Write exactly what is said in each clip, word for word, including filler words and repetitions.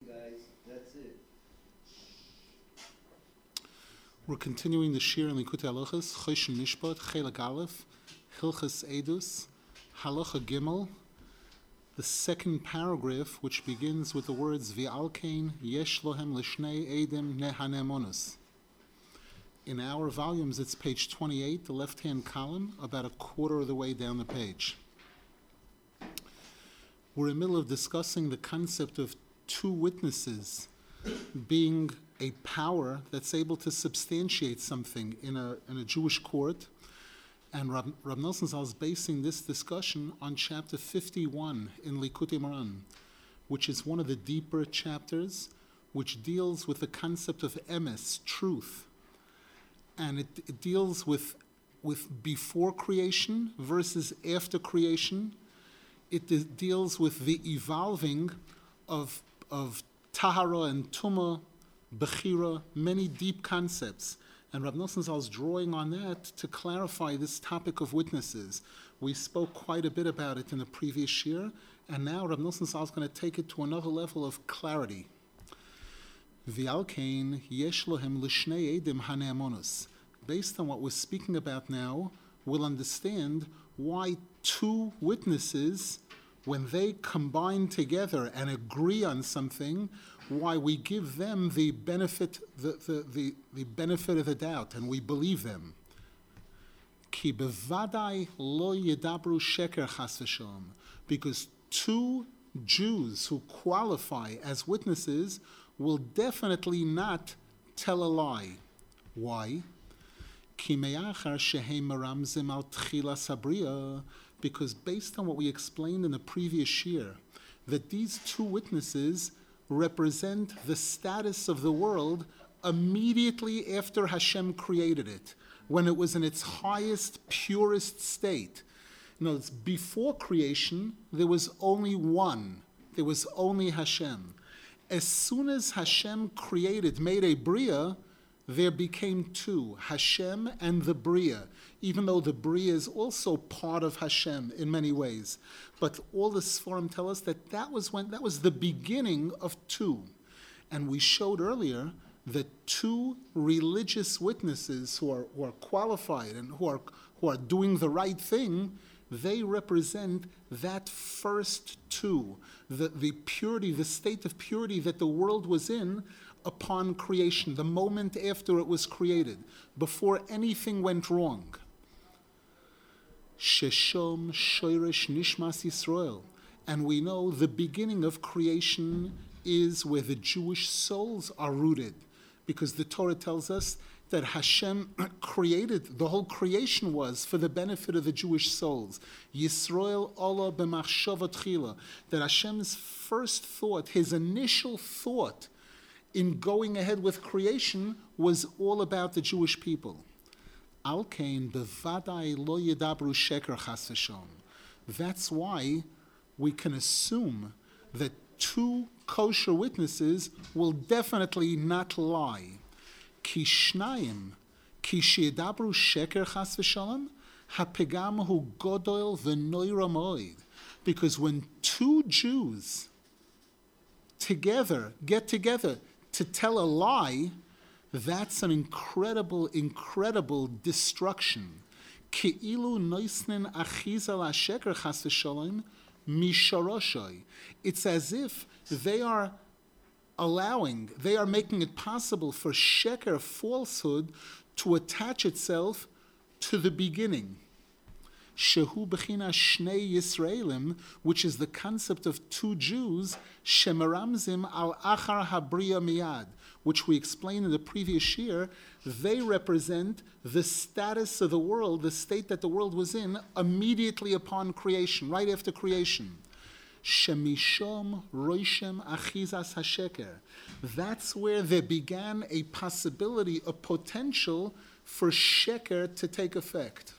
guys. That's it. We're continuing the Shir in Likutei Halachos, Choshen Mishpat, Chelik Aleph, Hilchos Edus, Halacha Gimel, the second paragraph, which begins with the words V'alkein yesh lohem l'shnei edim nehanemonus. In our volumes, it's page twenty-eight, the left-hand column, about a quarter of the way down the page. We're in the middle of discussing the concept of two witnesses being a power that's able to substantiate something in a in a Jewish court. And Rab, Rab Nelson Zal is basing this discussion on chapter fifty-one in Likutei Moharan, which is one of the deeper chapters, which deals with the concept of emes, truth. And it, it deals with, with before creation versus after creation. It de- deals with the evolving of, of tahara and tumah, bechira, many deep concepts. And Rab Nelson Zal is drawing on that to clarify this topic of witnesses. We spoke quite a bit about it in the previous year, and now Rab Nelson Zal is going to take it to another level of clarity. V'alkein yesh lohem l'shnei edim hane'amonus. Based on what we're speaking about now, we'll understand why two witnesses, when they combine together and agree on something, why we give them the benefit, the, the, the, the benefit of the doubt, and we believe them. Ki bevadai lo yedabru sheker chas v'shalom. Because two Jews who qualify as witnesses will definitely not tell a lie. Why? Ki me'achar shehem maramzim al tchilas habriya. Because based on what we explained in the previous year, that these two witnesses represent the status of the world immediately after Hashem created it, when it was in its highest, purest state. You know, it's before creation, there was only one. There was only Hashem. As soon as Hashem created, made a Bria, there became two, Hashem and the Bria, even though the Bria is also part of Hashem in many ways. But all the Sforim tell us that that was when that was the beginning of two. And we showed earlier that two religious witnesses who are, who are qualified and who are, who are doing the right thing, they represent that first two, the, the purity, the state of purity that the world was in upon creation, the moment after it was created, before anything went wrong. Sheshom Shoirish Nishmas Yisrael. And we know the beginning of creation is where the Jewish souls are rooted, because the Torah tells us that Hashem created, the whole creation was for the benefit of the Jewish souls. Yisrael Allah b'machshava tchila, that Hashem's first thought, his initial thought in going ahead with creation was all about the Jewish people. Alkein bevadai lo yedabru sheker chas v'shalom. That's why we can assume that two kosher witnesses will definitely not lie. Ki shnayim, ki sheyedabru sheker chas v'shalom, hapegam hu godol v'noira moed. Because when two Jews together get together to tell a lie, that's an incredible, incredible destruction. Ke'ilu noisnin achiza la'sheker chas v'shalom misharoshay. It's as if they are allowing, they are making it possible for sheker, falsehood, to attach itself to the beginning. Shehu b'china shnei Yisraelim, which is the concept of two Jews, shemaramzim al achar habriya miyad, which we explained in the previous year. They represent the status of the world, the state that the world was in immediately upon creation, right after creation. Shemishom roishem achizas hasheker. That's where there began a possibility, a potential for sheker to take effect.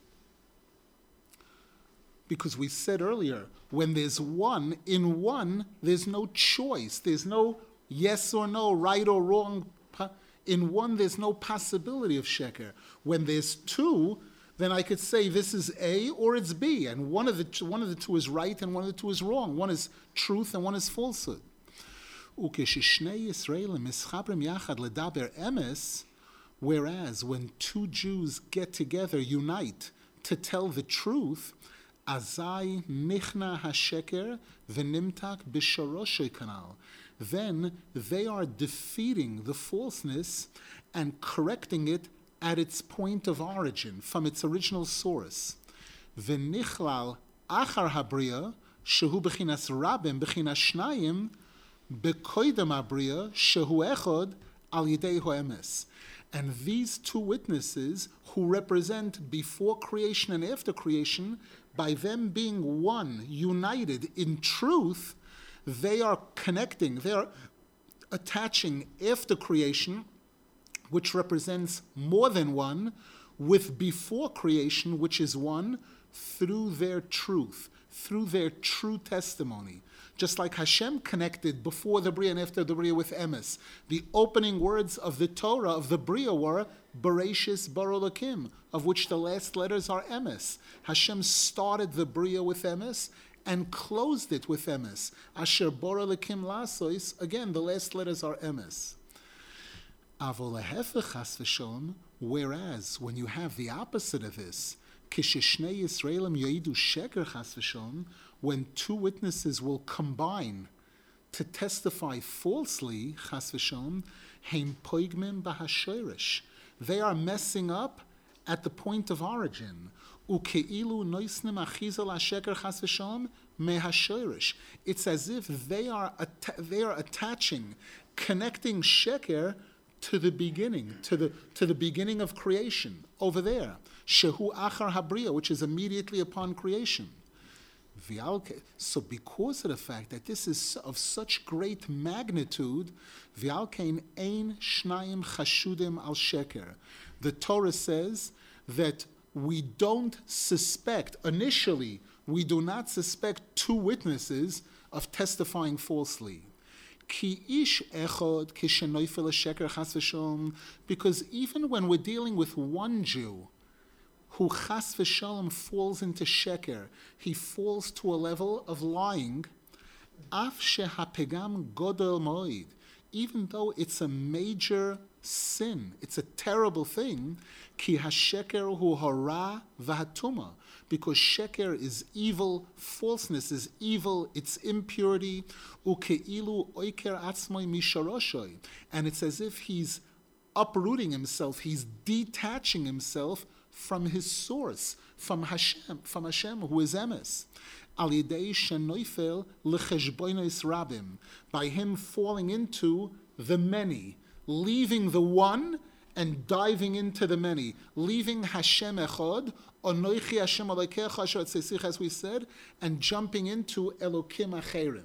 Because we said earlier, when there's one, in one, there's no choice. There's no yes or no, right or wrong. In one, there's no possibility of sheker. When there's two, then I could say this is A or it's B, and one of the two, one of the two is right and one of the two is wrong. One is truth and one is falsehood. Ukeshishne Yisraelim mischabrim yachad ledaber emes, whereas when two Jews get together, unite to tell the truth, azai nichna hasheker v'nimtak b'shoroshay kanal, then they are defeating the falseness and correcting it at its point of origin, from its original source. V'nichlal achar habriya shehu b'chinas rabim b'chinas shnayim b'koidem habriya shehu echod al yidei ho'emes. And these two witnesses who represent before creation and after creation, by them being one, united in truth, they are connecting, they are attaching after creation, which represents more than one, with before creation, which is one, through their truth, through their true testimony. Just like Hashem connected before the Bria and after the Bria with Emes. The opening words of the Torah of the Bria were Bereshis Bara Elokim, of which the last letters are Emes. Hashem started the Bria with Emes and closed it with Emes. Asher Bara Elokim Lasois, again, the last letters are Emes. Avol Hehefech Chas v'Shalom, whereas when you have the opposite of this, Kishishne Yisraelim Yoidu Sheker Chas v'Shalom, when two witnesses will combine to testify falsely, Chas v'Shalom, Heim Poigmim Bahashirish, they are messing up at the point of origin. Ukeilu Noisnim Achizal Hasheker Chas v'Shalom Mehashirish. It's as if they are atta- they are attaching, connecting Sheker to the beginning, to the to the beginning of creation, over there. Shehu Achar Habriya, which is immediately upon creation. So because of the fact that this is of such great magnitude, V'alkein ein shnayim chashudim al sheker. The Torah says that we don't suspect, initially, we do not suspect two witnesses of testifying falsely. Ki ish echod kishenoifel sheker chas v'shalom, because even when we're dealing with one Jew who chas v'shalom falls into sheker, he falls to a level of lying, af shehapegam godel moed, even though it's a major sin, it's a terrible thing, ki hasheker hu hara v'hatuma, because sheker is evil, falseness is evil, it's impurity, ukeilu oiker atzmoi misharoshoy, and it's as if he's uprooting himself, he's detaching himself from his source, from Hashem, from Hashem who is Emes. Al yidei shenoifel lecheshbonos rabim, by him falling into the many, leaving the one and diving into the many, leaving Hashem echad, onoichi Hashem alekecha asher tzeisich, as we said, and jumping into Elokim acherim.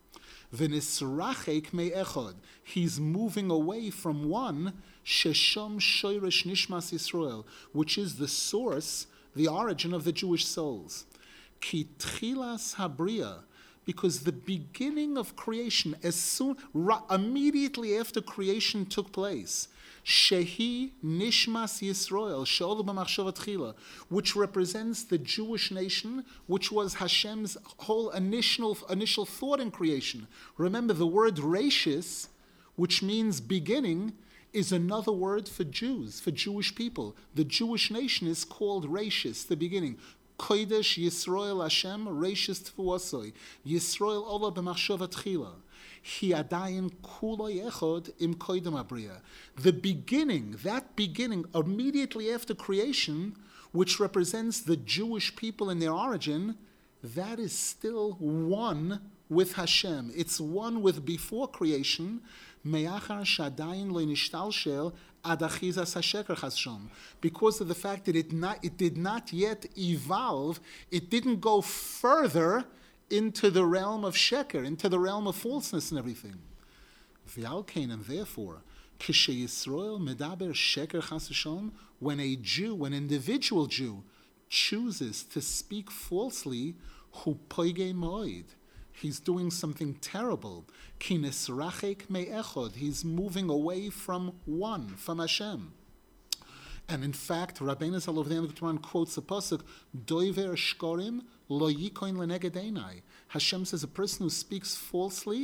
V'nisrachek me'echad, he's moving away from one, sheshom shoyresh nishmas Yisrael, which is the source, the origin of the Jewish souls. Ki tchilas habriya, because the beginning of creation, as soon, ra, immediately after creation took place, shehi nishmas Yisrael, she'olu b'machshava tchila, which represents the Jewish nation, which was Hashem's whole initial initial thought in creation. Remember, the word rashis, which means beginning, is another word for Jews, for Jewish people. The Jewish nation is called rashis, the beginning. Kodesh Yisrael Hashem rashis tfuasoi. Yisrael ola b'machshava tchila. Hi adayin kuloi echod im koidem abriya. The beginning, that beginning, immediately after creation, which represents the Jewish people in their origin, that is still one with Hashem. It's one with before creation. Me'achar shadayin lo nishtalshel ad achizas hasheker chashom. Because of the fact that it not, it did not yet evolve, it didn't go further into the realm of sheker, into the realm of falseness and everything. V'alkein, and therefore, kishe Yisrael medaber sheker chas v'shalom, when a Jew, an individual Jew, chooses to speak falsely, hu poigei moed, he's doing something terrible. Ki nisrachek me'echod, he's moving away from one, from Hashem. And in fact, Rabbeinu Zalov Quran quotes a pasuk, Doiver shkorim lo yikoin leneged einai. Hashem says a person who speaks falsely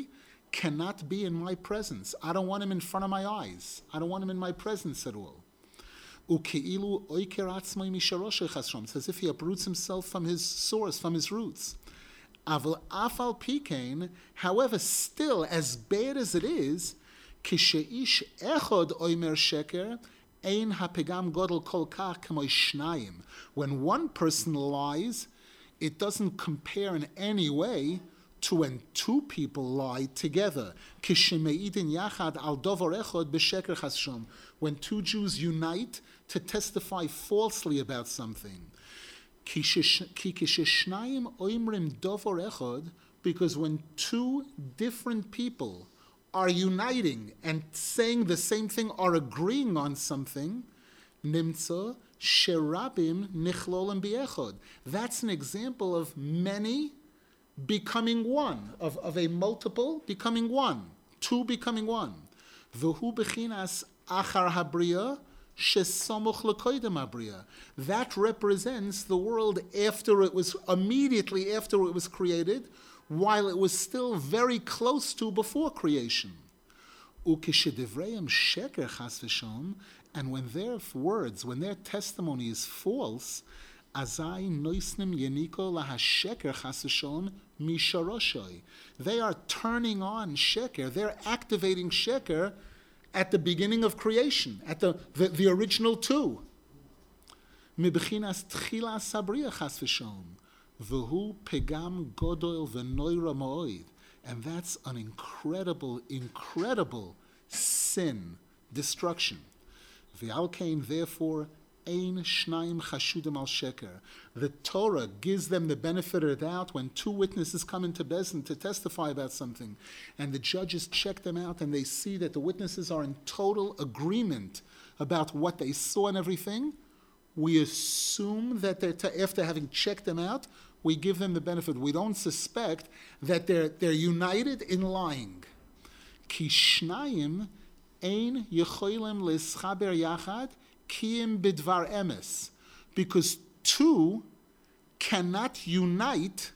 cannot be in my presence. I don't want him in front of my eyes. I don't want him in my presence at all. U'ke'ilu oiker atzmoi misharosh chasrom. It's as if he uproots himself from his source, from his roots. Aval afal pikein, however, still, as bad as it is, kisheish echod oimer sheker, ein hapegam godel kol kach k'moi shnayim. When one person lies, it doesn't compare in any way to when two people lie together. Kishemeidin yachad al dover echod b'sheker chasrom. When two Jews unite to testify falsely about something. Because when two different people are uniting and saying the same thing, are agreeing on something, nimtza sherabim nichlolim biechod. That's an example of many becoming one, of, of a multiple becoming one, two becoming one. V'hu bechinas achar habriya. That represents the world after it was, immediately after it was created, while it was still very close to before creation. And when their words, when their testimony is false, they are turning on sheker, they're activating sheker at the beginning of creation, at the, the, the original two. Mibechinas tchila sabriya chas v'shalom, v'hu pegam godol v'noira ma'oid. And that's an incredible, incredible sin, destruction. V'alkein, therefore, ein shnaim chashudim al sheker. The Torah gives them the benefit of the doubt when two witnesses come into Bezdin to testify about something, and the judges check them out and they see that the witnesses are in total agreement about what they saw and everything. We assume that they're t- after having checked them out, we give them the benefit. We don't suspect that they're they're united in lying. Ki shnayim ein yecholim leschaber yachad Kiyim bidvar emes, because two cannot unite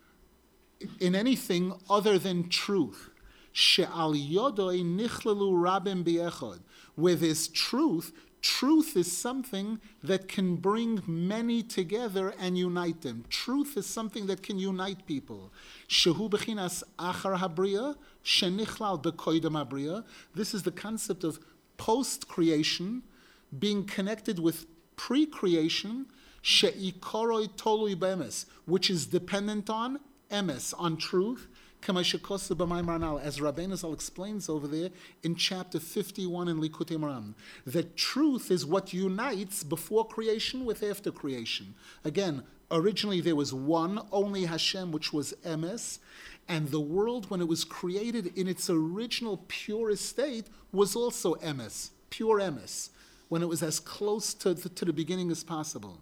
in anything other than truth. She'al yodoi nichlelu rabim biechod. Where there's truth, truth is something that can bring many together and unite them. Truth is something that can unite people. Shehu bechinas achar habriya, shenichlal bekoidem habriya. This is the concept of post-creation being connected with pre-creation, she'ikoroi tolui bemes, which is dependent on emes, on truth, as Rabbeinu Zal explains over there in chapter fifty-one in Likutei Moharan, that truth is what unites before creation with after creation. Again, originally there was one, only Hashem, which was emes, and the world, when it was created in its original purest state, was also emes, pure emes, when it was as close to the, to the beginning as possible.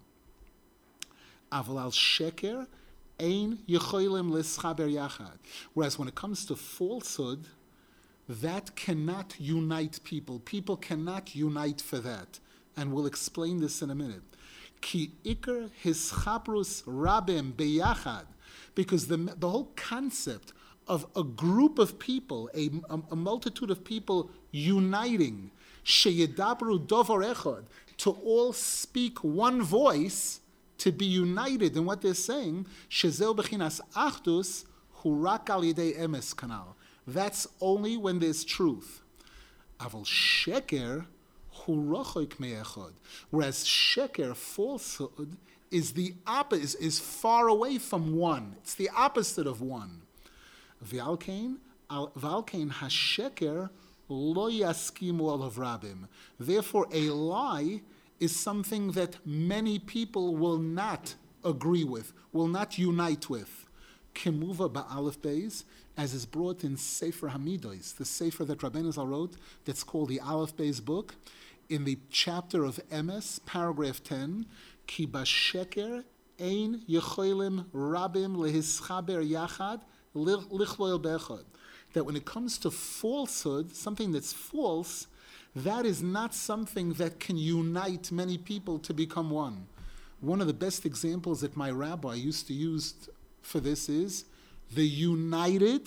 Aval al sheker ein yecholim leschaber yachad. Whereas when it comes to falsehood, that cannot unite people. People cannot unite for that. And we'll explain this in a minute. Ki ikar hischabrus rabim beyachad. Because the, the whole concept of a group of people, a, a, a multitude of people uniting, sheyedabru dovar echad, to all speak one voice, to be united in what they're saying, shezel bechinas achdus hurak al yidei emes kanal. That's only when there's truth. Aval sheker hurochoik me'echad. Whereas sheker, falsehood, is the opposite, is, is far away from one. It's the opposite of one. V'alkein, v'alkein hasheker lo yaskimu olav rabim. Therefore, a lie is something that many people will not agree with, will not unite with. Kemuva ba'alef beis, as is brought in Sefer Hamidos, the Sefer that Rabbeinu Zal wrote, that's called the Aleph Beis book, in the chapter of Emes, paragraph ten, Ki basheker ein yecholim rabim lehischaber yachad lichloil bechad. That when it comes to falsehood, something that's false, that is not something that can unite many people to become one. One of the best examples that my rabbi used to use for this is the united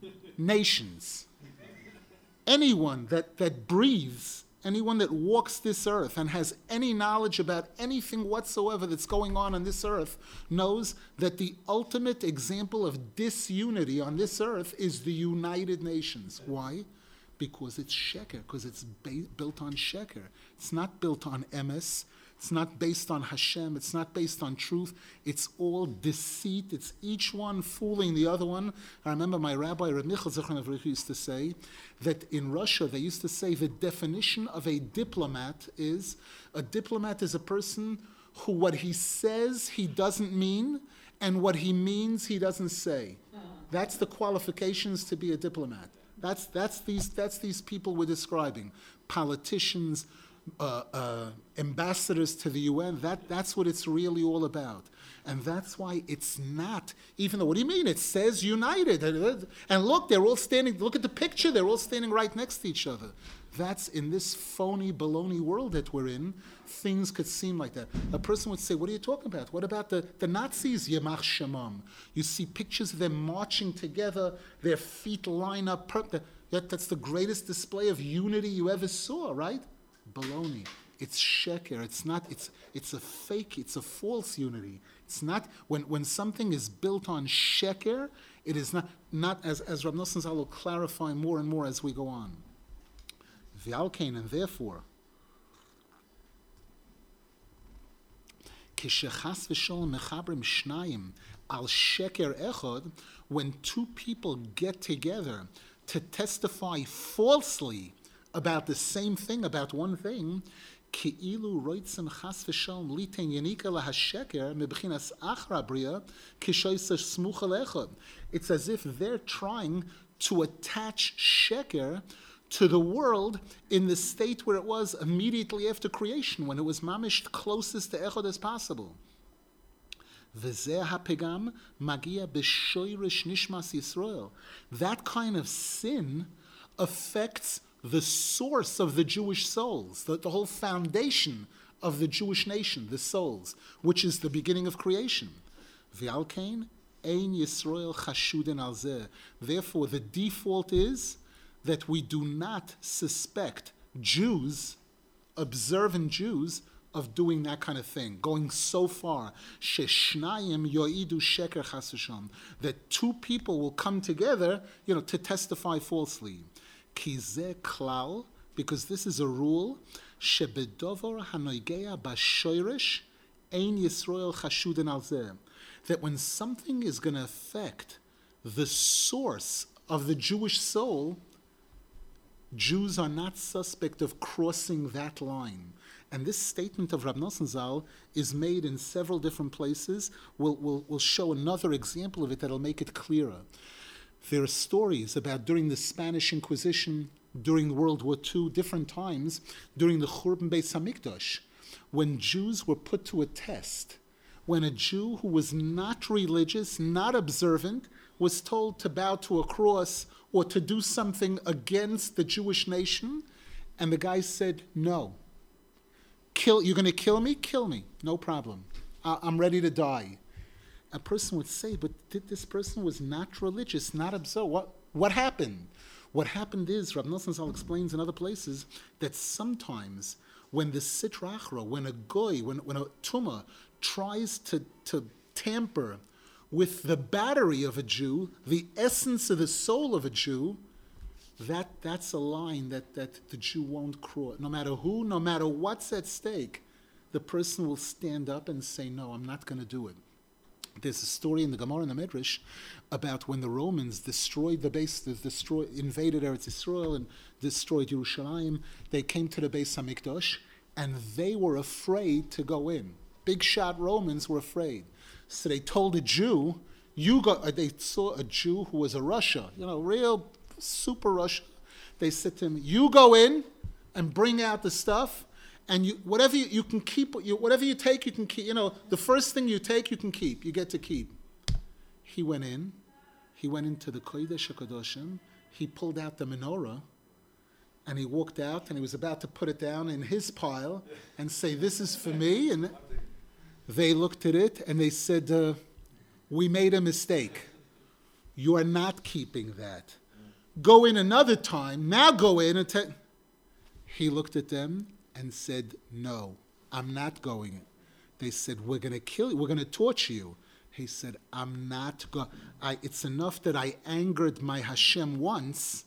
nations. Anyone that, that breathes, anyone that walks this earth and has any knowledge about anything whatsoever that's going on on this earth knows that the ultimate example of disunity on this earth is the United Nations. Why? Because it's sheker, because it's ba- built on sheker. It's not built on emes. It's not based on Hashem. It's not based on truth. It's all deceit. It's each one fooling the other one. I remember my rabbi, Reb Michal Zichron Avrich, used to say that in Russia, they used to say the definition of a diplomat is, a diplomat is a person who what he says he doesn't mean, and what he means he doesn't say. That's the qualifications to be a diplomat. That's, that's, these, that's these people we're describing. Politicians, Uh, uh, ambassadors to the U N, that, that's what it's really all about. And that's why it's not, even though, what do you mean? It says united. And look, they're all standing, look at the picture, they're all standing right next to each other. That's in this phony, baloney world that we're in, things could seem like that. A person would say, what are you talking about? What about the, the Nazis, Yemach Shemam? You see pictures of them marching together, their feet line up. Per- that, that's the greatest display of unity you ever saw, right? Baloney. It's sheker. It's not. It's it's a fake. It's a false unity. It's not when when something is built on sheker. It is not not as as Rav Nosson Zal will clarify more and more as we go on. V'alkein, and therefore, kishechas v'sholem mechabrim shnayim al sheker echad, when two people get together to testify falsely about the same thing, about one thing, ki'ilu roitzim chas v'shalom liten yanika lahasheker mebchinas achra bria kishoysa smucha lechad. It's as if they're trying to attach sheker to the world in the state where it was immediately after creation, when it was mamished closest to echad as possible. V'zeh hapegam magia b'shoyrish nishmas Yisrael. That kind of sin affects the source of the Jewish souls, the, the whole foundation of the Jewish nation, the souls, which is the beginning of creation. V'alkein ein Yisrael chashuden al zeh. Therefore, the default is that we do not suspect Jews, observant Jews, of doing that kind of thing, going so far. Sheshnayim yoidu sheker chas v'shalom, that two people will come together, you know, to testify falsely. Kizeh klal, because this is a rule, shebedover hanoigeya bashoirish ein Yisrael chashuden al zeh, that when something is going to affect the source of the Jewish soul, Jews are not suspect of crossing that line. And this statement of Rab Nosson Zal is made in several different places. We'll, we'll, we'll show another example of it that'll make it clearer. There are stories about during the Spanish Inquisition, during World War Two, different times, during the Churban Beis Hamikdash, when Jews were put to a test, when a Jew who was not religious, not observant, was told to bow to a cross or to do something against the Jewish nation, and the guy said, no. Kill, you're going to kill me? Kill me. No problem. I, I'm ready to die. A person would say, but did this person was not religious, not observant. What, what happened? What happened is, Rav Nosson Zal explains in other places, that sometimes when the Sitra Achra, when a goy, when, when a tumah tries to, to tamper with the battery of a Jew, the essence of the soul of a Jew, that that's a line that, that the Jew won't cross. No matter who, no matter what's at stake, the person will stand up and say, no, I'm not going to do it. There's a story in the Gemara and the Midrash about when the Romans destroyed the base, destroyed, invaded Eretz Yisrael and destroyed Yerushalayim. They came to the Beis Hamikdash and they were afraid to go in. Big shot Romans were afraid. So they told a Jew, you go, they saw a Jew who was a Russia, you know, real super Russia. They said to him, you go in and bring out the stuff, and you whatever you, you can keep, you, whatever you take, you can keep. You know, the first thing you take, you can keep. You get to keep. He went in. He went into the Kodesh HaKadoshim. He pulled out the menorah, and he walked out, and he was about to put it down in his pile and say, this is for me. And they looked at it, and they said, uh, we made a mistake. You are not keeping that. Go in another time. Now go in and tell. He looked at them and said, no, I'm not going. They said, we're going to kill you. We're going to torture you. He said, I'm not going. It's enough that I angered my Hashem once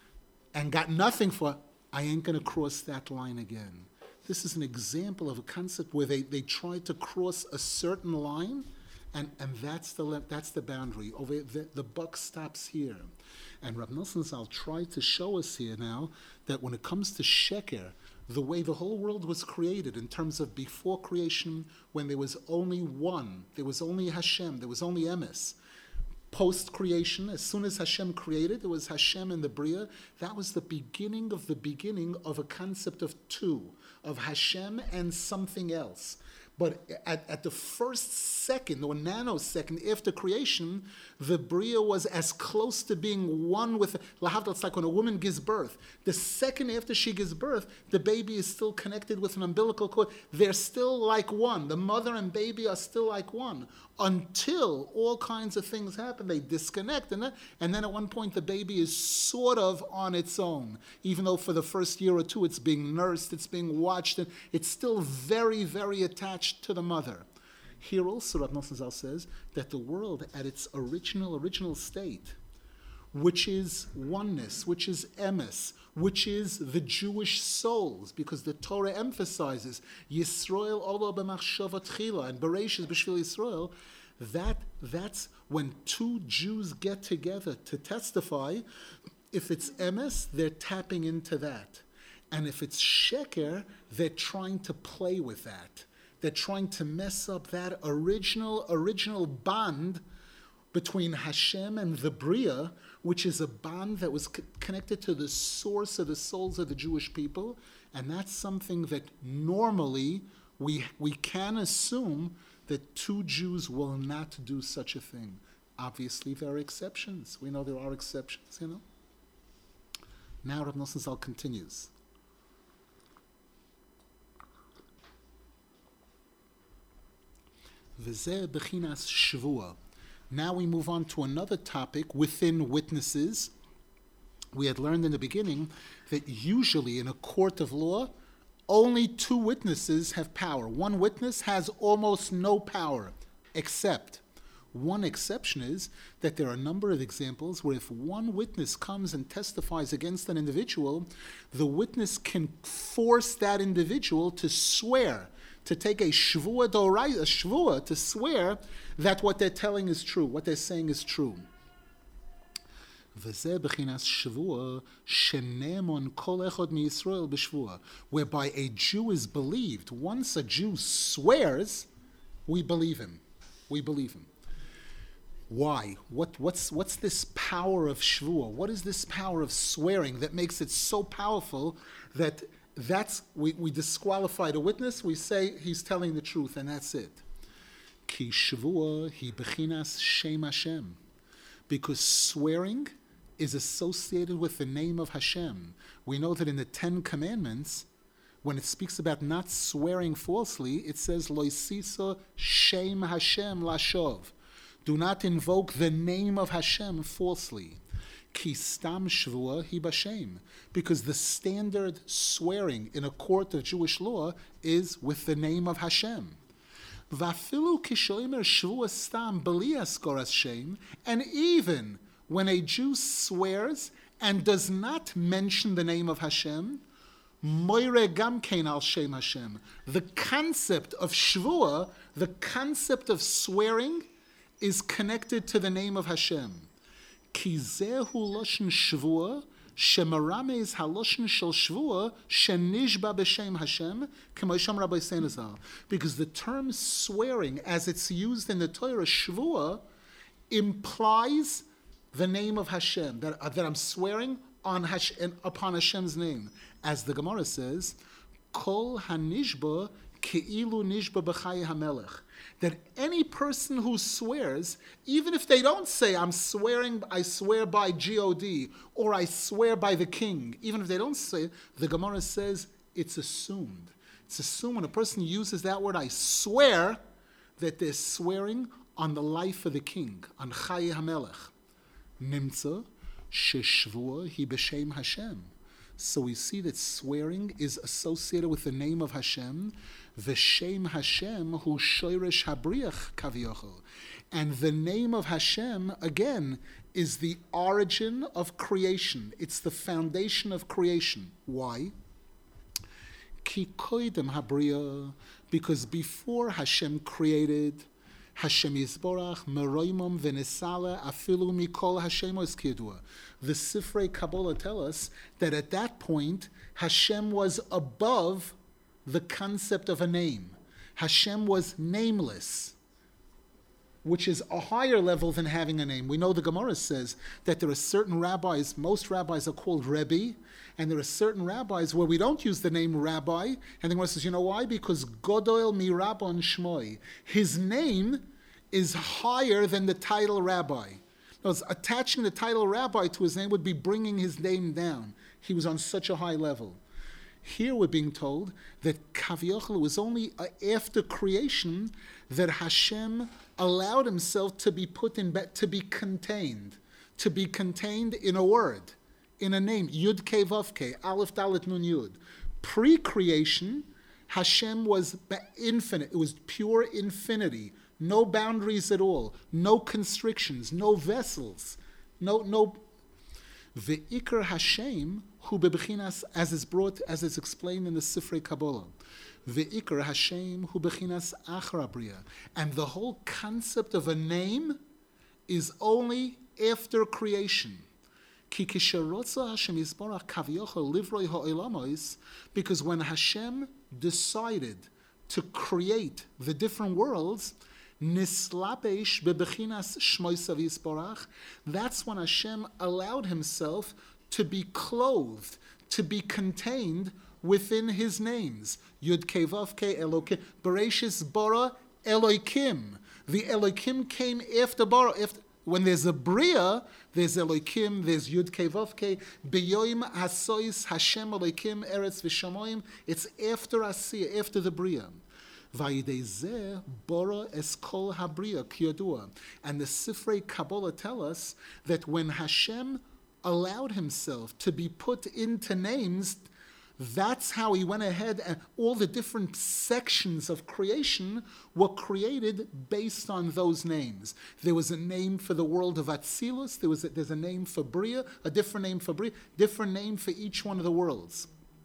and got nothing for. I ain't going to cross that line again. This is an example of a concept where they, they try to cross a certain line, and, and that's the that's the boundary. Over the, the buck stops here. And Rav Nosson Zal tried to show us here now that when it comes to Sheker, the way the whole world was created in terms of before creation, when there was only one, there was only Hashem, there was only Emes. Post-creation, as soon as Hashem created, there was Hashem and the Bria. That was the beginning of the beginning of a concept of two, of Hashem and something else. But at, at the first second or nanosecond after creation, the Bria was as close to being one with, lahavdil, it's like when a woman gives birth. The second after she gives birth, the baby is still connected with an umbilical cord. They're still like one. The mother and baby are still like one. Until all kinds of things happen, they disconnect, and then, and then at one point the baby is sort of on its own. Even though for the first year or two it's being nursed, it's being watched, and it's still very, very attached to the mother. Here also, Rav Nosson Zal says that the world at its original, original state, which is oneness, which is emes, which is the Jewish souls, because the Torah emphasizes Yisrael Olo b'machshava tchila and Bereshis b'shvil Yisrael. That that's when two Jews get together to testify. If it's emes, they're tapping into that, and if it's sheker, they're trying to play with that. They're trying to mess up that original original bond between Hashem and the Bria, which is a bond that was co- connected to the source of the souls of the Jewish people, and that's something that normally we we can assume that two Jews will not do such a thing. Obviously, there are exceptions. We know there are exceptions, you know. Now Rav Nosson Zal continues. V'zeh b'chinas shvua. Now we move on to another topic within witnesses. We had learned in the beginning that usually in a court of law, only two witnesses have power. One witness has almost no power, except one exception is that there are a number of examples where if one witness comes and testifies against an individual, the witness can force that individual to swear, to take a shvua dorai, a shvua, to swear that what they're telling is true, what they're saying is true. V'zeh b'chinas shvua shenemon kol echad miYisrael b'shvua, whereby a Jew is believed. Once a Jew swears, we believe him. We believe him. Why? What, what's, what's this power of shvua? What is this power of swearing that makes it so powerful that that's we, we disqualify the witness, we say he's telling the truth, and that's it. Ki shvua hi b'chinas shem Hashem. Because swearing is associated with the name of Hashem. We know that in the Ten Commandments, when it speaks about not swearing falsely, it says, Lo yisisa shem Hashem lashov. Do not invoke the name of Hashem falsely. Ki stam shvua hi b'shem. Because the standard swearing in a court of Jewish law is with the name of Hashem. Vafilu kishoimer shvua stam b'li askoras shem. And even when a Jew swears and does not mention the name of Hashem, moire gam kein al shem Hashem. The concept of shvua, the concept of swearing, is connected to the name of Hashem. Ki zehu loshen shvua shemarames haloshen shel shvua shenishba b'shem Hashem k'moisham Rabbi Seinazal. Because the term swearing, as it's used in the Torah, shvua, implies the name of Hashem, that, uh, that I'm swearing on Hash, upon Hashem's name. As the Gemara says, Kol hanishba ke'ilu nishba b'chai hamelech. That any person who swears, even if they don't say, I'm swearing, I swear by G O D, or I swear by the king, even if they don't say it, the Gemara says it's assumed. It's assumed when a person uses that word, I swear, that they're swearing on the life of the king, on Chai HaMelech. Nimtza sheshvua hi b'shem Hashem. So we see that swearing is associated with the name of Hashem. V'shem Hashem hu shoyresh habriach kavyochel. And the name of Hashem, again, is the origin of creation. It's the foundation of creation. Why? Ki koidem habriya, because before Hashem created, Hashem Yisborach, Meroimom Venesala, Afilu Mikol Hashem Oskidua. The Sifrei Kabbalah tell us that at that point, Hashem was above the concept of a name. Hashem was nameless, which is a higher level than having a name. We know the Gemara says that there are certain rabbis, most rabbis are called Rebbe, and there are certain rabbis where we don't use the name rabbi, and the Gemara says, you know why? Because Godol mi Rabbon Shmoi. His name is higher than the title rabbi. Because attaching the title rabbi to his name would be bringing his name down. He was on such a high level. Here we're being told that Kavyochel was only after creation that Hashem allowed himself to be put in, to be contained, to be contained in a word, in a name, Yud Kei Vav Kei, Aleph Dalet Nun Yud. Pre-creation, Hashem was infinite. It was pure infinity. No boundaries at all. No constrictions. No vessels. No, no. Ve'ikar Hashem hu bebechinas, as is brought, as is explained in the Sifrei Kabbalah. Ve'ikar Hashem hu bechinas achra bria. And the whole concept of a name is only after creation. Because when Hashem decided to create the different worlds, that's when Hashem allowed himself to be clothed, to be contained within his names. Yud Kei Vav Kei Elokim. Bereshis bara Elokim. The Elokim came after bara. After, when there's a Bria, there's Elokim, there's Yud Kei Vav Kei. Beyoim Hasois Hashem Elokim Eretz V'Shamoyim. It's after Asiyah, after the Bria. Vayidei bara eskol habriya kiyadua. And the Sifrei Kabbalah tell us that when Hashem allowed himself to be put into names, that's how he went ahead, and all the different sections of creation were created based on those names. There was a name for the world of Atzilus, there was a, there's a name for Bria, a different name for Bria, different name for each one of the worlds.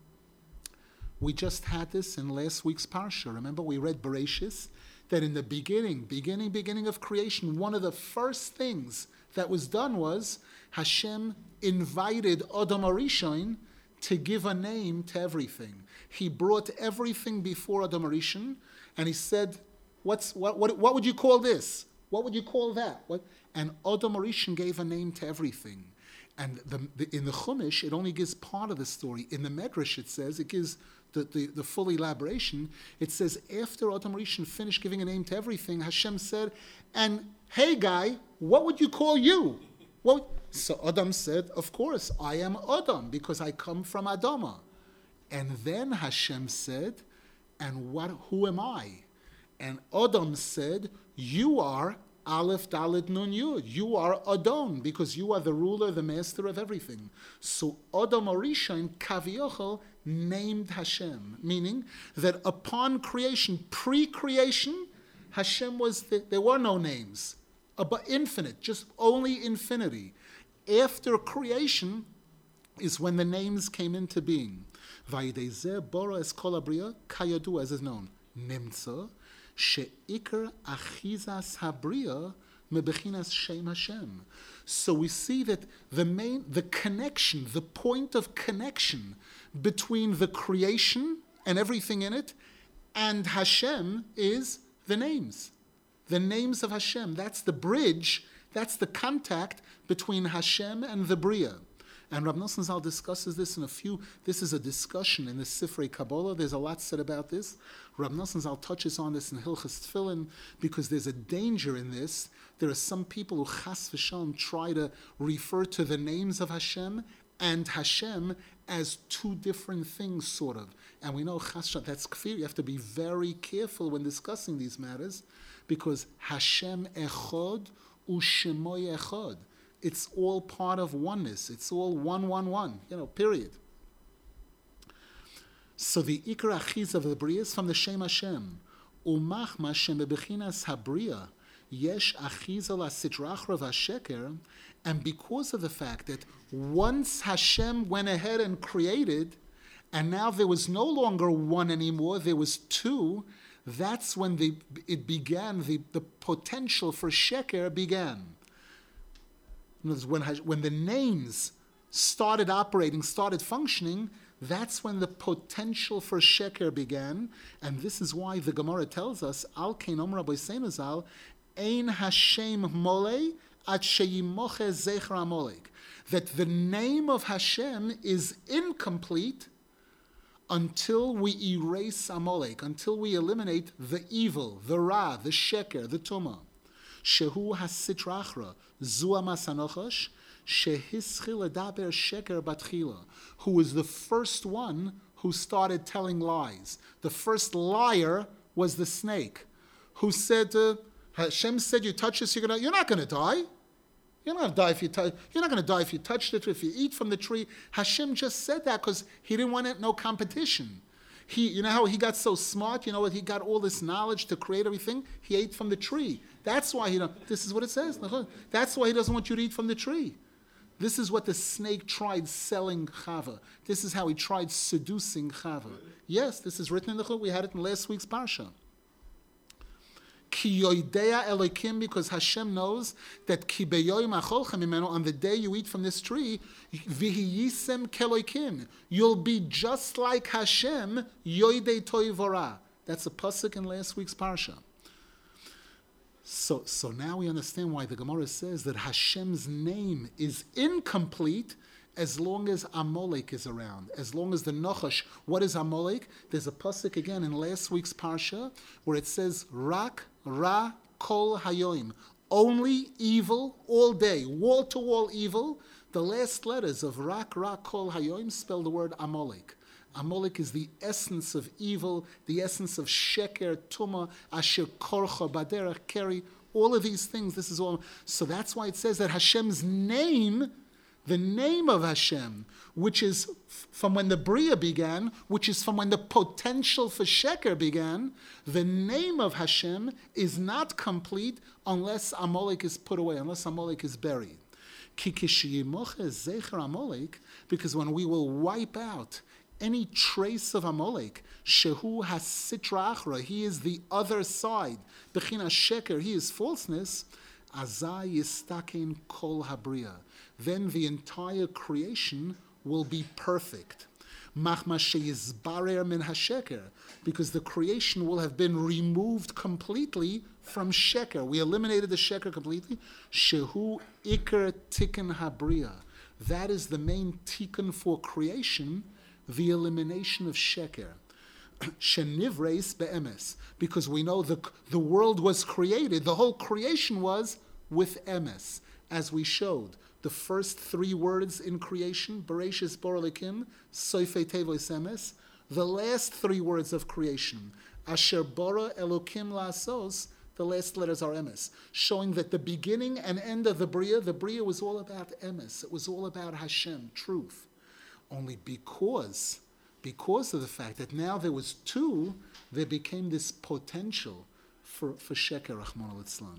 We just had this in last week's Parsha. Remember, we read Bereshis, that in the beginning, beginning, beginning of creation, one of the first things that was done was Hashem invited Adam Arishon to give a name to everything. He brought everything before Adam Arishon, and he said, "What's what? What? What would you call this? What would you call that?" What? And Adam Arishon gave a name to everything. And the, the, in the Chumash, it only gives part of the story. In the Medrash, it says, it gives the, the, the full elaboration. It says, after Adam Rishon finished giving a name to everything, Hashem said, and hey guy, what would you call you? What? So Adam said, of course, I am Adam, because I come from Adama. And then Hashem said, and what? Who am I? And Adam said, you are Aleph Dalet Nun Yud. You are Adon, because you are the ruler, the master of everything. So Adam Arishon Kaviochel named Hashem, meaning that upon creation, pre-creation, Hashem was the, there were no names, but infinite, just only infinity. After creation is when the names came into being. Vayidei bara es kol habriya kayadu, as is known. Nimtza she'ikar achizas habriya mebechinas shem Hashem. So we see that the main, the connection, the point of connection between the creation and everything in it and Hashem is the names. The names of Hashem. That's the bridge, that's the contact between Hashem and the Bria. And Rav Nosson Zal discusses this in a few, this is a discussion in the Sifrei Kabbalah, there's a lot said about this. Rav Nosson Zal touches on this in Hilchas Tefillin because there's a danger in this. There are some people who chas v'shalom try to refer to the names of Hashem and Hashem as two different things, sort of. And we know chas v'shalom, that's kfir, you have to be very careful when discussing these matters because Hashem echad u'shemoy echad. It's all part of oneness. It's all one, one, one, you know, period. So the Ikar Achiz of the Bria is from the Shem Hashem. Umachma Shem bebechinas habriya yesh achiz ala sitrachra v'sheker, and because of the fact that once Hashem went ahead and created, and now there was no longer one anymore, there was two, that's when the, it began, the, the potential for sheker began. In other words, when, when the names started operating, started functioning, that's when the potential for sheker began, and this is why the Gemara tells us, Al kein omra b'seinu zal, ein Hashem molei at sheyimoche zecher amolek, that the name of Hashem is incomplete until we erase Amalek, until we eliminate the evil, the ra, the sheker, the tuma. Shehu hasitrachra, zu amasanochosh, shehischil edaber sheker batchila, who was the first one who started telling lies. The first liar was the snake, who said, uh, Hashem said, you touch this, you're, gonna, you're not going to die. You're not going to die if you touch. You're not going to die if you touch it. If you eat from the tree, Hashem just said that because he didn't want it, no competition. He, you know how he got so smart. You know what? He got all this knowledge to create everything. He ate from the tree. That's why he don't. This is what it says. That's why he doesn't want you to eat from the tree. This is what the snake tried selling Chava. This is how he tried seducing Chava. Yes, this is written in the Chut. We had it in last week's parsha. Ki yoidea Elokim, because Hashem knows that ki beyoyim acholchem imenu, on the day you eat from this tree, v'hiyisem keloikim, you'll be just like Hashem, yoidei toivora. That's a pasuk in last week's parsha. So, so now we understand why the Gemara says that Hashem's name is incomplete as long as Amalek is around, as long as the Nachash. What is Amalek? There's a pasuk again in last week's parsha where it says Rak Ra Kol Hayoim, only evil all day, wall to wall evil. The last letters of Rak Ra Kol Hayoim spell the word Amalek. Amalek is the essence of evil, the essence of sheker, tuma, asher korcha, baderach, keri, all of these things. This is all. So that's why it says that Hashem's name, the name of Hashem, which is from when the Bria began, which is from when the potential for sheker began, the name of Hashem is not complete unless Amalek is put away, unless Amalek is buried. Because when we will wipe out any trace of Amalek, shehu hasitrachra, he is the other side, bechina sheker, he is falseness, azai yistakin kol habriya, then the entire creation will be perfect. Machma sheyizbarer min hasheker, because the creation will have been removed completely from sheker. We eliminated the sheker completely. Shehu ikar tikkun habriya, that is the main tikkun for creation, the elimination of sheker. Shenivreis be'emes, because we know the, the world was created, the whole creation was with emes, as we showed. The first three words in creation, Bereshis Bor Elokim, Soifei Tevois Emes, the last three words of creation, Asher Bora Elokim La'asos, the last letters are emes, showing that the beginning and end of the Bria, the Bria was all about emes, it was all about Hashem, truth. Only because, because of the fact that now there was two, there became this potential for, for Sheker, Rahman al-Islam.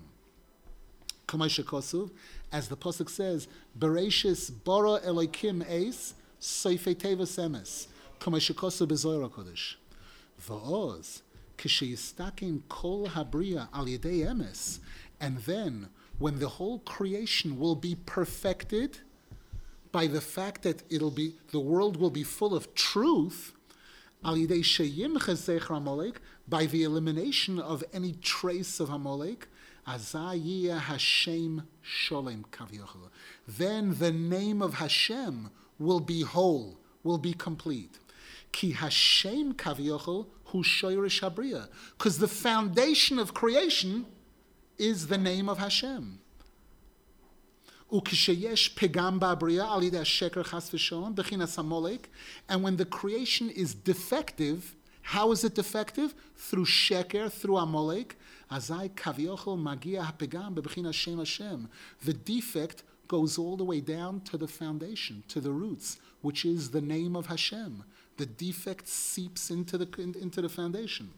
As the pasuk says, Bereshis bara Elokim eis, Soifei Tevos emes, Kama shekosu b'Zohar HaKodesh. Va'oz, kisheyistakin kol habriya al yedei emes, and then when the whole creation will be perfected by the fact that it'll be, the world will be full of truth, al yidei sheyimcha zecher Amalek, by the elimination of any trace of Amalek, azayiyah Hashem sholem kavyochel. Then the name of Hashem will be whole, will be complete. Ki Hashem kavyochel hu shoyrish habriya, because the foundation of creation is the name of Hashem. Ukisheyesh pegam ba'briya al yidei sheker chas v'sholom bechinas Amalek, and when the creation is defective, how is it defective? Through sheker, through Amalek. Azai kaviochel magia hapegam bebechinas Shem Hashem. The defect goes all the way down to the foundation, to the roots, which is the name of Hashem. The defect seeps into the into the foundation.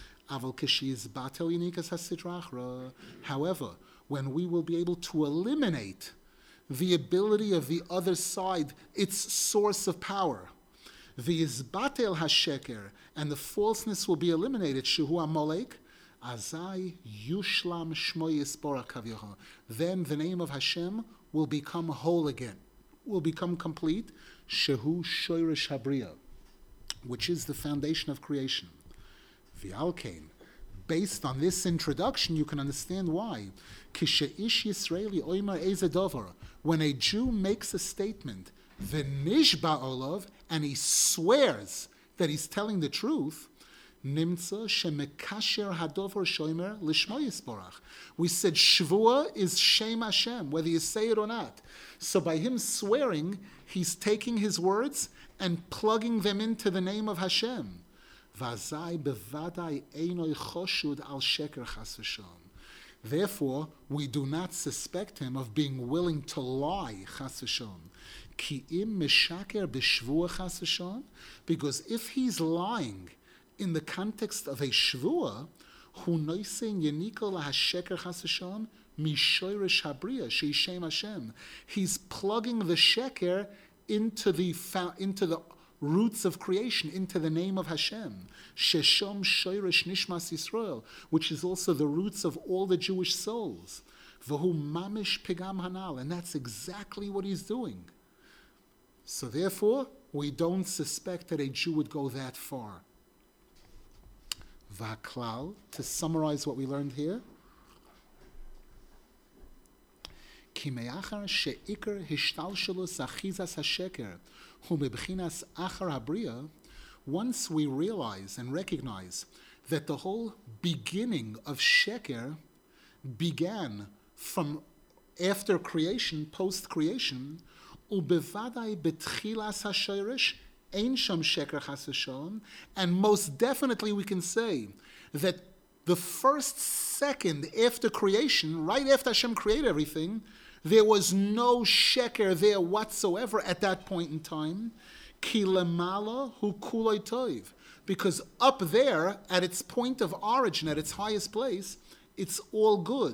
However, when we will be able to eliminate the ability of the other side, its source of power, the izbatel hasheker, and the falseness will be eliminated, shehu amolek, azai yushlam shmo yispora kavyoha. Then the name of Hashem will become whole again, will become complete, shehu shoirish habriya, which is the foundation of creation. V'alkein, based on this introduction, you can understand why. Kishe'ish Yisraeli oimar eze dover, when a Jew makes a statement, v'nishba olav, and he swears that he's telling the truth, nimtza shemekasher hadover shomer lishmo yisborach. We said shvua is Shem Hashem, whether you say it or not. So by him swearing, he's taking his words and plugging them into the name of Hashem. Vazai bevadai einoi choshud al sheker chas v'sham. Therefore, we do not suspect him of being willing to lie, chas v'sham. Ki im mishaker b'shvua chas v'sham, because if he's lying in the context of a shvua, hu noisein yenikol lahasheker chas v'sham mishoirish habriya sheishem Hashem. He's plugging the sheker into the into the roots of creation, into the name of Hashem, Sheshom Shoirish Nishmas Yisrael, which is also the roots of all the Jewish souls. V'hu mamish pigam hanal, and that's exactly what he's doing. So therefore, we don't suspect that a Jew would go that far. V'aklal, to summarize what we learned here, Ki me'achar she'ikar hishtalshelus achizas hasheker hu mebchinas achar habriya. Once we realize and recognize that the whole beginning of sheker began from after creation, post-creation, ubevadai betchilas hashayrish ein sham sheker chas v'shalom, and most definitely we can say that the first second after creation, right after Hashem created everything, there was no sheker there whatsoever at that point in time. Ki lemala hu kuloi toiv. Because up there, at its point of origin, at its highest place, it's all good.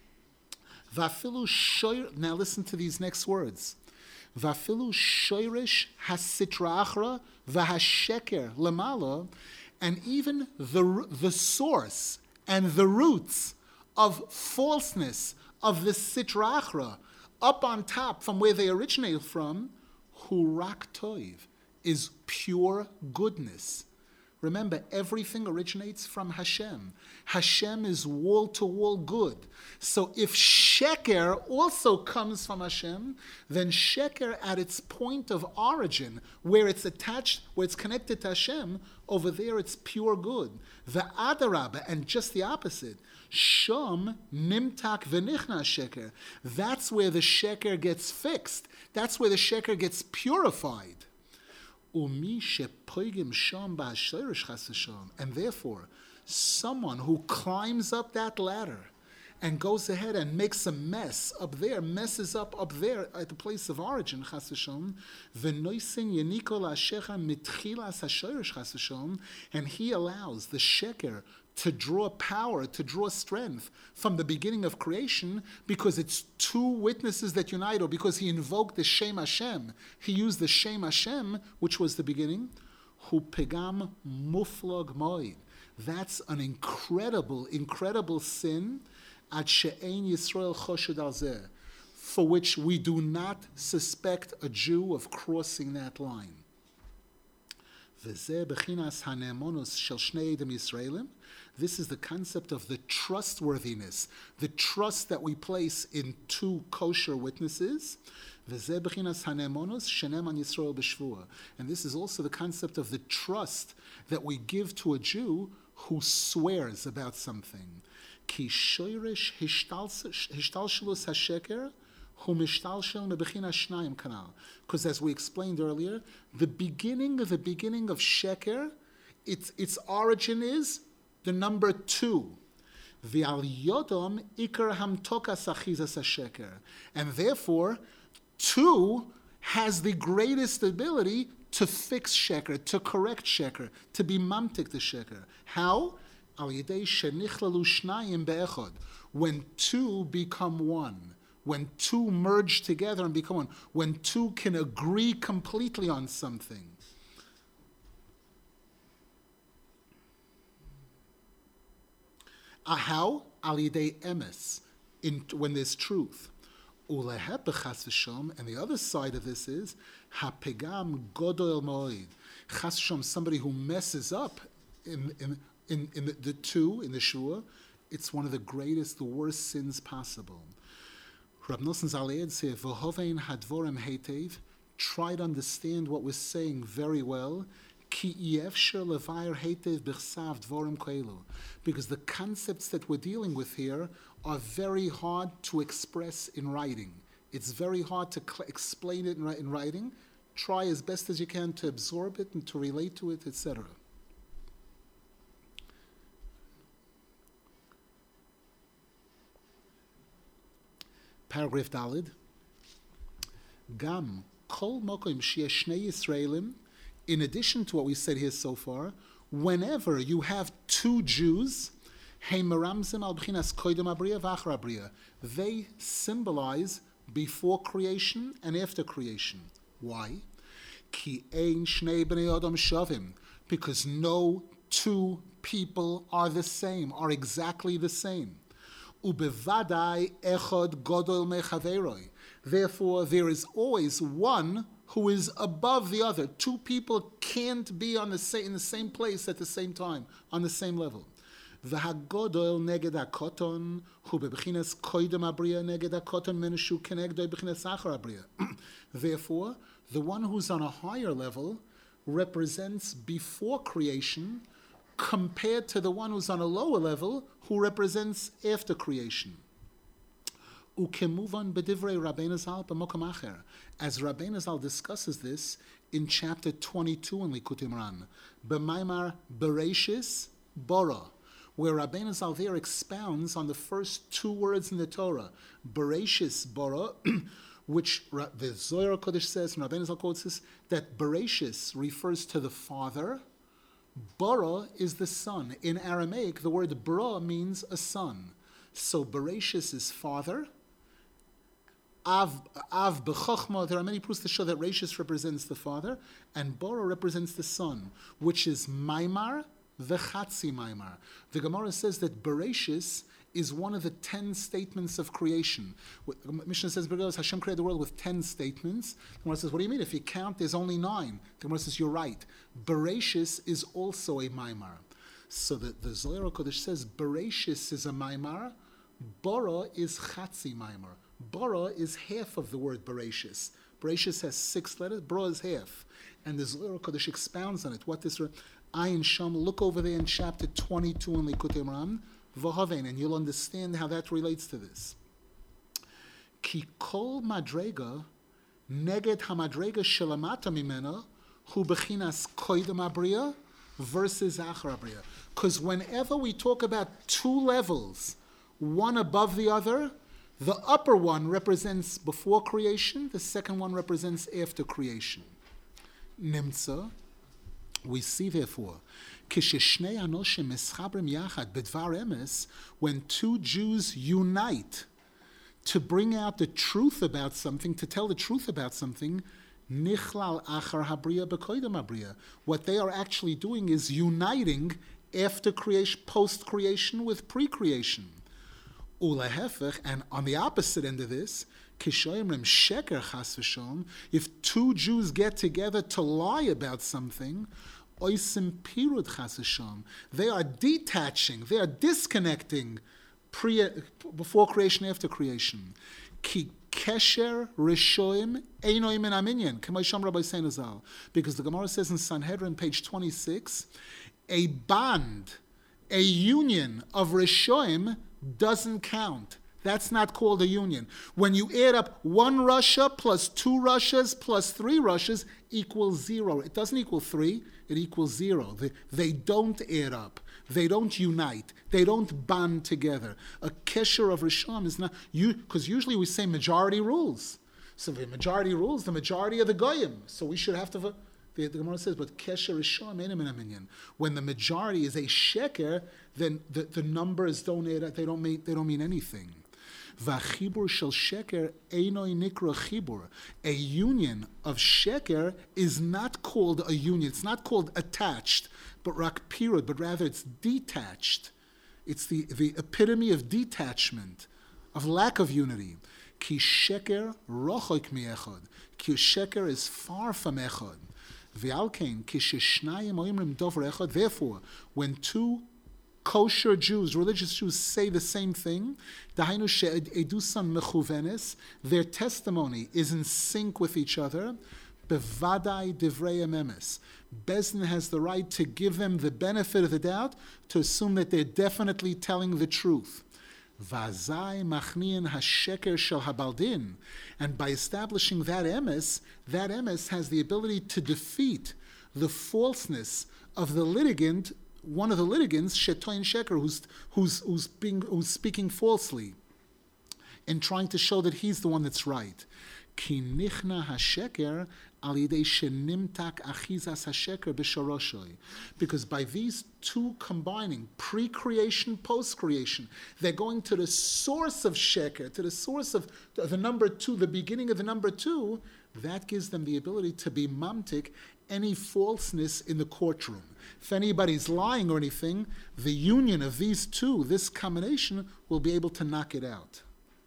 Vafilu shoir. Now listen to these next words. Vafilu shoirish hasitra achra v'hasheker lemala. And even the, the source and the roots of falseness of the Sitra Achra, up on top from where they originate from, Hurak Toiv, is pure goodness. Remember, everything originates from Hashem. Hashem is wall-to-wall good. So if Sheker also comes from Hashem, then Sheker at its point of origin, where it's attached, where it's connected to Hashem, over there it's pure good. The Adarabah, and just the opposite, Shom nimtak v'nichna sheker. That's where the sheker gets fixed. That's where the sheker gets purified. Umi shepoigim shom ba'ashirish chas v'shom. And therefore, someone who climbs up that ladder and goes ahead and makes a mess up there, messes up up there at the place of origin, chas v'shom, v'noisin yenikol ashecha mitchilas hashirish chas v'shom, and he allows the sheker to draw power, to draw strength from the beginning of creation, because it's two witnesses that unite, or because he invoked the Shem Hashem. He used the Shem Hashem, which was the beginning. Hu pegam muflog moed. That's an incredible, incredible sin. Ad she'ein Yisrael choshud al zeh, for which we do not suspect a Jew of crossing that line. V'zeh bechinas hanemonus shel shnei edom Yisraelim. This is the concept of the trustworthiness, the trust that we place in two kosher witnesses. V'zeh bechinas hanemonus shenem an Yisrael b'shvua. And this is also the concept of the trust that we give to a Jew who swears about something. Ki shoirish hishtalshelus hasheker. Because as we explained earlier, the beginning of the beginning of sheker, its its origin is the number two. V'al yodom ikar hamtokas achizas hasheker. And therefore, two has the greatest ability to fix sheker, to correct sheker, to be mamtik the sheker. How? Al yedei shenichlalu shnayim be'echad. When two become one. When two merge together and become one. When two can agree completely on something. Uh, how? Al yedei emes. In, when there's truth. And the other side of this is hapegam godol moed. Chas v'shalom, somebody who messes up in in in, in the, the two in the shua, it's one of the greatest, the worst sins possible. Rab Nosson Zaled said, "V'hovein hadvorim heitev." Try to understand what we're saying very well. Ki yefsher levayer heitev b'chsav dvorim koelu. Because the concepts that we're dealing with here are very hard to express in writing. It's very hard to cl- explain it in, in writing. Try as best as you can to absorb it and to relate to it, et cetera. Paragraph Dalid. Gam kol mokim sheyesh shnei Yisraelim. In addition to what we said here so far, whenever you have two Jews, they symbolize before creation and after creation. Why? Because no two people are the same, are exactly the same. Therefore, there is always one who is above the other. Two people can't be on the same, in the same place at the same time, on the same level. V'hagodol neged hakoton hu bebchinas koidem abriya neged hakoton meneshu kenegdoi b'chinas achar abriya. Therefore, the one who's on a higher level represents before creation compared to the one who's on a lower level who represents after creation. Ukemuvan b'divrei Rabbeinu Zal b'mokam acher. As Rabbeinu Zal discusses this in chapter twenty-two in Likutei Moharan, b'maimar Bereshis Bara, where Rabbeinu Zal there expounds on the first two words in the Torah, Bereshis Bara, which the Zohar Kodesh says, and Rabbeinu Zal quotes this, that Bereshis refers to the father, Bara is the son. In Aramaic, the word Bara means a son. So Bereshis is father. Av, Av b'chochma, there are many proofs to show that Reshis represents the father, and Bara represents the son, which is Maimar v'chatzi Maimar. The Gemara says that Bereshis is one of the ten statements of creation. The Mishnah says, Hashem created the world with ten statements. The Gemara says, what do you mean? If you count, there's only nine. The Gemara says, you're right. Bereshis is also a Maimar. So the, the Zohar Kodesh says, Bereshis is a Maimar, Bara is Chatzi Maimar. Bara is half of the word Bereshis. Bereshis has six letters, Bara is half. And the Zohar Kodesh expounds on it. What this, Ayin Sham, look over there in chapter twenty-two in Likutei Moharan, V'havein, and you'll understand how that relates to this. Ki kol madrega neged hamadrega shelamata mimena hu bechinas koidem abriya versus achar abriya. Because whenever we talk about two levels, one above the other, the upper one represents before creation, the second one represents after creation. Nimtza, we see therefore, when two Jews unite to bring out the truth about something, to tell the truth about something, what they are actually doing is uniting after creation, post-creation with pre-creation. And on the opposite end of this, if two Jews get together to lie about something, they are detaching, they are disconnecting pre, before creation, after creation. Because the Gemara says in Sanhedrin, page twenty-six, a bond, a union of Rishoim doesn't count. That's not called a union. When you add up one Russia plus two Russias plus three Russias equals zero. It doesn't equal three. it equals zero. They, they don't add up. They don't unite. They don't bond together. A kesher of Rishon is not, you because usually we say majority rules. So the majority rules, the majority of the goyim. So we should have to, the, the Gemara says, but kesher Rishon menim in a minyan. When the majority is a sheker, then the, the numbers don't add up. They don't mean, they don't mean anything. V'achibur shel sheker einoi nikra chibur. A union of sheker is not called a union. It's not called attached, but rak pirud, but rather it's detached. It's the, the epitome of detachment, of lack of unity. Ki sheker rochok mi echad. Ki sheker is far from echad. V'alkein ki sheshnayim oimrim dover echad. Therefore, when two kosher Jews, religious Jews, say the same thing, dahainu she'edusan mechuvenes, their testimony is in sync with each other. Bevadai divrei emes. Bezdin has the right to give them the benefit of the doubt, to assume that they're definitely telling the truth. Vazai machnian hasheker shel habaldin, and by establishing that emes, that emes has the ability to defeat the falseness of the litigant. One of the litigants, Shetoin Sheker, who's who's who's being who's speaking falsely, and trying to show that he's the one that's right. Ki nichna hasheker al yidei shenimtak achizas hasheker b'shoroshoy, because by these two combining, pre-creation, post-creation, they're going to the source of sheker, to the source of the number two, the beginning of the number two. That gives them the ability to be mamtik any falseness in the courtroom. If anybody's lying or anything, the union of these two, this combination, will be able to knock it out.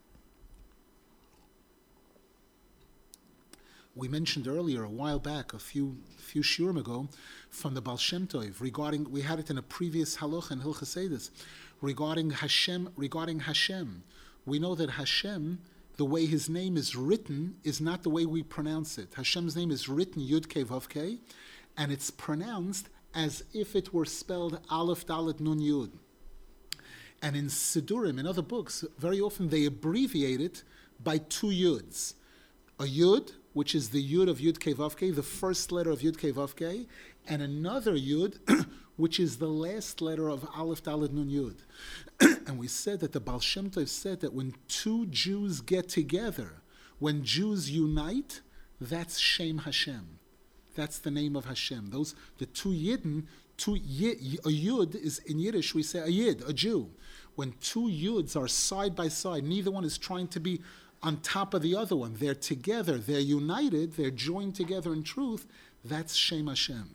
We mentioned earlier, a while back, a few few shiurim ago, from the Baal Shem Tov, regarding, we had it in a previous halacha in Hilchos Eidos, regarding Hashem, regarding Hashem. We know that Hashem, the way his name is written, is not the way we pronounce it. Hashem's name is written Yud Kei Vav Kei, and it's pronounced as if it were spelled Aleph Dalet Nun Yud. And in Sidurim, in other books, very often they abbreviate it by two Yuds. A Yud, which is the Yud of Yud Kei Vav Kei, the first letter of Yud Kei Vav Kei, and another Yud, which is the last letter of Aleph Dalet Nun Yud. And we said that the Baal Shem Tov said that when two Jews get together, when Jews unite, that's Shem Hashem. That's the name of Hashem. Those, the two Yidden, two Yid, a Yud is, in Yiddish we say a Yid, a Jew. When two Yuds are side by side, neither one is trying to be on top of the other one. They're together, they're united, they're joined together in truth. That's Shem Hashem.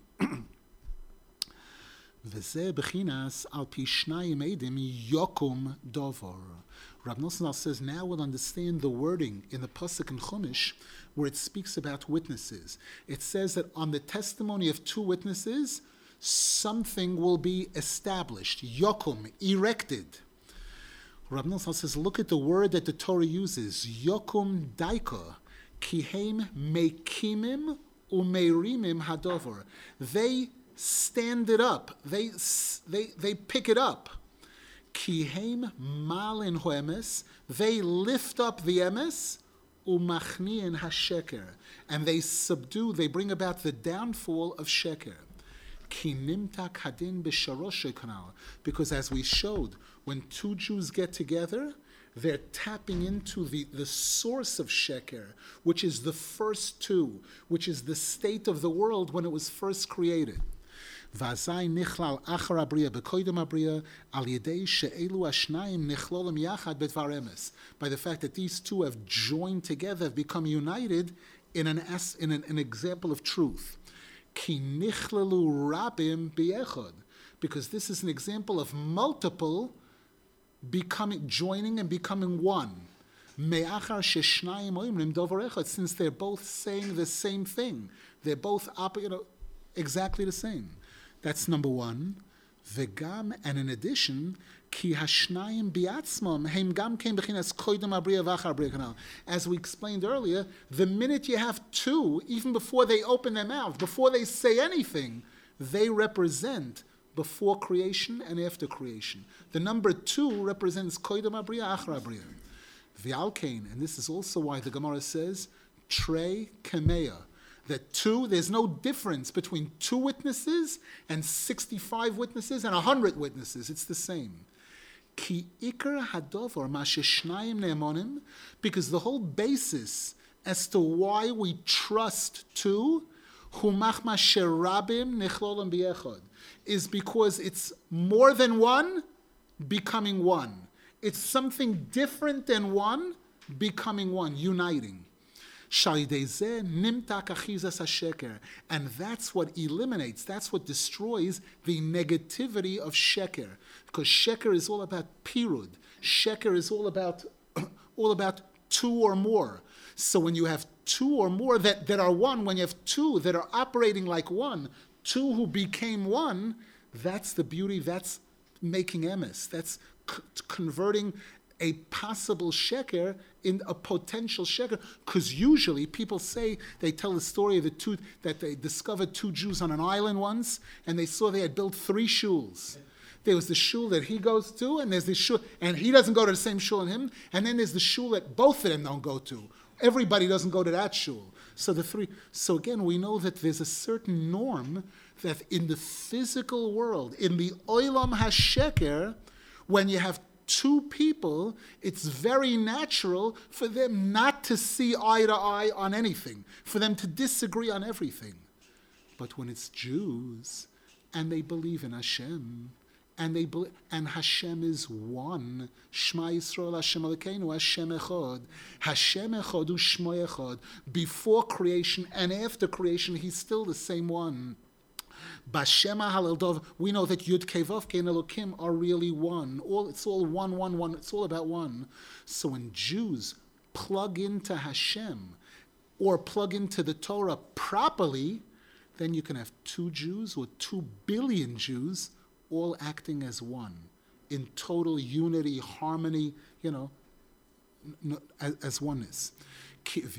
V'zeh b'chinas al pi shnayim eidim yokum dovor. Rav Nosson says, now we'll understand the wording in the Pasuk in Chumash where it speaks about witnesses. It says that on the testimony of two witnesses, something will be established, yokum, erected. Rav Nosson says, look at the word that the Torah uses, yokum daika, kihem mekimim umerimim hadover. They stand it up. They they they pick it up. Kihem malin hoemes. They lift up the emes umachniin hasheker, and they subdue. They bring about the downfall of sheker. Ki nimtak hadin b'sharosh kanal. Because as we showed, when two Jews get together, they're tapping into the, the source of sheker, which is the first two, which is the state of the world when it was first created. Vazai nichlal achar abriya bekoidem abriya al yedei she'elu ashnayim nichlolim yachad bedvar emes. By the fact that these two have joined together, have become united in an as, in an, an example of truth. Ki nichlalu rabim biechad, because this is an example of multiple becoming, joining and becoming one. Me'achar sheshnayim oimrim dover echad, since they're both saying the same thing, they're both up, you know, exactly the same. That's number one. Vegam, and in addition, ki hashnayim biatzmam heim gam kein bechinas koidem abriya v'achar abriya kanal. As we explained earlier, the minute you have two, even before they open their mouth, before they say anything, they represent before creation and after creation. The number two represents koidem abriya, achar abriya. V'alkein, and this is also why the Gemara says, trei kemeya. that two, there's no difference between two witnesses and sixty-five witnesses and one hundred witnesses. It's the same. Ki ikar hadovar ma sheshnayim ne'emonim, because the whole basis as to why we trust two, hu machma sherabim nichlolim b'echad, is because it's more than one becoming one. It's something different than one becoming one, uniting. And that's what eliminates, that's what destroys the negativity of sheker. Because sheker is all about pirud. Sheker is all about all about two or more. So when you have two or more that, that are one, when you have two that are operating like one, two who became one, that's the beauty, that's making emes. That's c- converting a possible sheker in a potential sheker, because usually people say, they tell the story of the two, that they discovered two Jews on an island once, and they saw they had built three shuls. There was the shul that he goes to, and there's the shul, and he doesn't go to the same shul as him, and then there's the shul that both of them don't go to. Everybody doesn't go to that shul. So the three, so again, we know that there's a certain norm that in the physical world, in the olam hasheker, when you have two people, it's very natural for them not to see eye to eye on anything, for them to disagree on everything. But when it's Jews, and they believe in Hashem, and they believe, and Hashem is one, Shema Yisrael Hashem Elokeinu, Hashem Echad, Hashem Echad u Shmo Echad. Before creation and after creation, He's still the same one. Bashema Halel Dov, we know that Yud Kei Vav Kei and Elokim are really one. All, it's all one, one, one. It's all about one. So when Jews plug into Hashem or plug into the Torah properly, then you can have two Jews or two billion Jews all acting as one, in total unity, harmony, you know, as, as oneness. This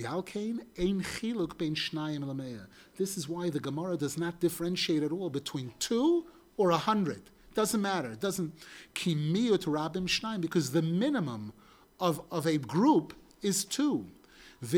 is why the Gemara does not differentiate at all between two or a hundred. Doesn't matter. It doesn't. Because the minimum of, of a group is two. And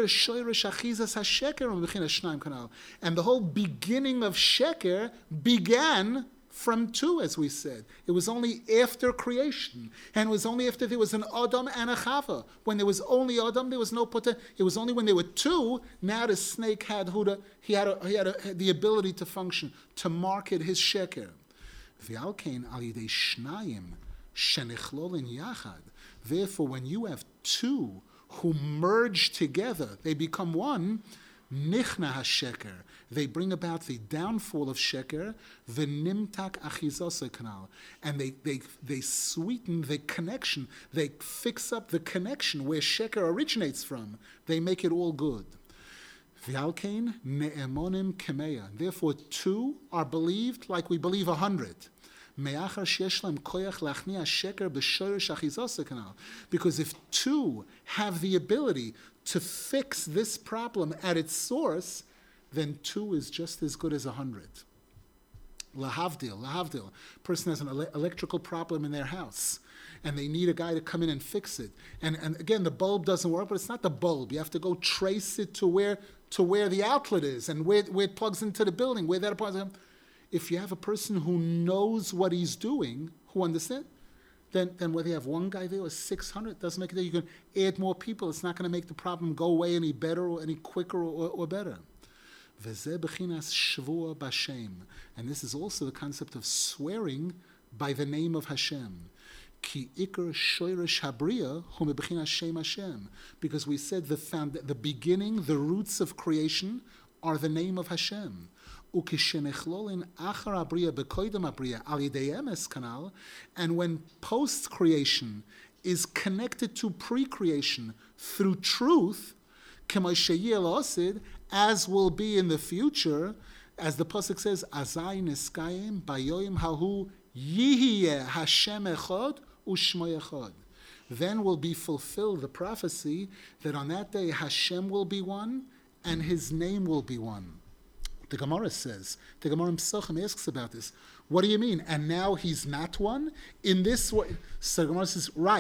the whole beginning of sheker began from two, as we said. It was only after creation. And it was only after there was an Adam and a Chava. When there was only Adam, there was no potential. It was only when there were two, now the snake had Huda, he had, a, he had, a, had the ability to function, to market his sheker. Therefore, when you have two who merge together, they become one, Nichna hasheker. They bring about the downfall of sheker, v'nimtak achizasa kanal, and they, they they sweeten the connection. They fix up the connection where sheker originates from. They make it all good. V'alkein ne'emonim kemeya. Therefore, two are believed like we believe a hundred. Because if two have the ability to fix this problem at its source, then two is just as good as a hundred. Lahavdil, lahavdil. Person has an ele- electrical problem in their house, and they need a guy to come in and fix it. And, and again, the bulb doesn't work, but it's not the bulb. You have to go trace it to where to where the outlet is and where, where it plugs into the building, where that applies. If you have a person who knows what he's doing, who understands, then, then whether you have one guy there or six hundred, it doesn't make a difference. You can add more people. It's not going to make the problem go away any better or any quicker or, or better. And this is also the concept of swearing by the name of Hashem. Because we said the, found, the beginning, the roots of creation are the name of Hashem. And when post-creation is connected to pre-creation through truth, as will be in the future, as the pasuk says, Azai niskayim bayoyim hahu yihiyeh Hashem echad u'shmo echad. Then will be fulfilled the prophecy that on that day Hashem will be one and His name will be one. The Gemara says, the Gemara Pesachim asks about this. What do you mean? And now He's not one? In this way, so the Gemara says, right.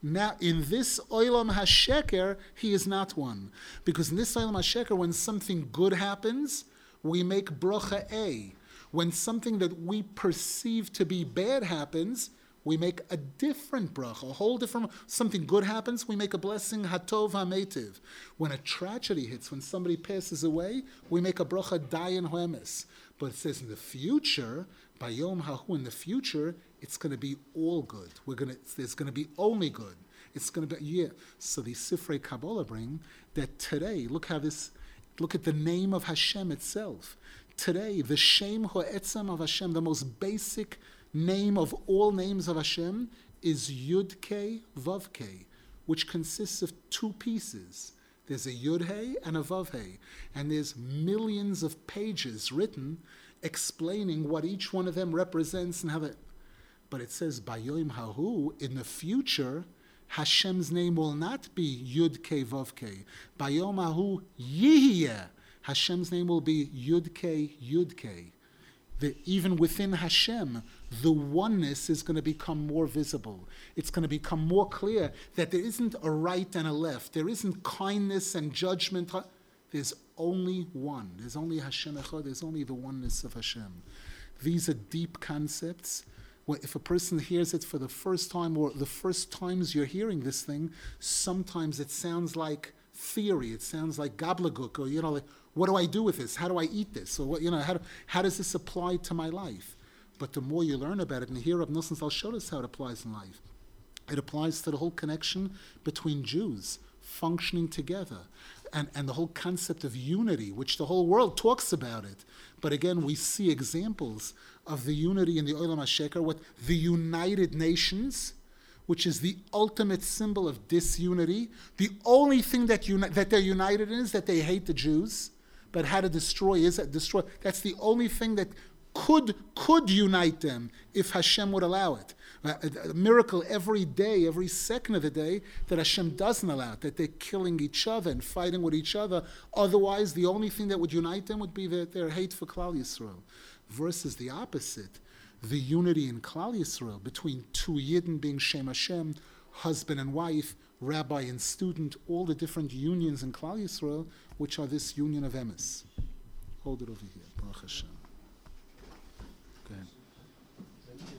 Now, in this Olam HaSheker, he is not one. Because in this Olam HaSheker, when something good happens, we make bracha A. When something that we perceive to be bad happens, we make a different bracha, a whole different, something good happens, we make a blessing, hatov hametiv. When a tragedy hits, when somebody passes away, we make a bracha, dayan hoemes. But it says in the future, by Yom Hahu, in the future, it's going to be all good. We're going to, there's going to be only good. It's going to be, yeah. So the Sifrei Kabbalah bring that today, look how this, look at the name of Hashem itself. Today, the Shem Ho'etzem of Hashem, the most basic name of all names of Hashem, is Yud Kei Vav Kei, which consists of two pieces. There's a Yud Hey and a Vav Hey, and there's millions of pages written explaining what each one of them represents and how that. But it says Bayom Hahu, in the future, Hashem's name will not be Yud Kei Vav Kei. Bayom Hahu Yihiyeh. Hashem's name will be Yud Kei Yud Kei. The, even within Hashem, the oneness is going to become more visible. It's going to become more clear that there isn't a right and a left. There isn't kindness and judgment. There's only one. There's only Hashem Echad. There's only the oneness of Hashem. These are deep concepts. Well, if a person hears it for the first time, or the first times you're hearing this thing, sometimes it sounds like theory. It sounds like gobbledygook, or, you know, like, what do I do with this? How do I eat this? Or what, you know, how, do, how does this apply to my life? But the more you learn about it, and here Rab Nosson Zal showed us how it applies in life. It applies to the whole connection between Jews functioning together, and, and the whole concept of unity, which the whole world talks about it. But again, we see examples of the unity in the Olam HaSheker, what the United Nations, which is the ultimate symbol of disunity. The only thing that uni- that they're united in is that they hate the Jews. But how to destroy is that destroy. That's the only thing that could could unite them if Hashem would allow it. A, a miracle every day, every second of the day, that Hashem doesn't allow it, that they're killing each other and fighting with each other. Otherwise, the only thing that would unite them would be their, their hate for Klal Yisrael. Versus the opposite, the unity in Klal Yisrael between two Yidden being Shem Hashem, husband and wife, rabbi and student, all the different unions in Klal Yisrael, which are this union of emes. Hold it over here. Baruch Hashem. Go ahead.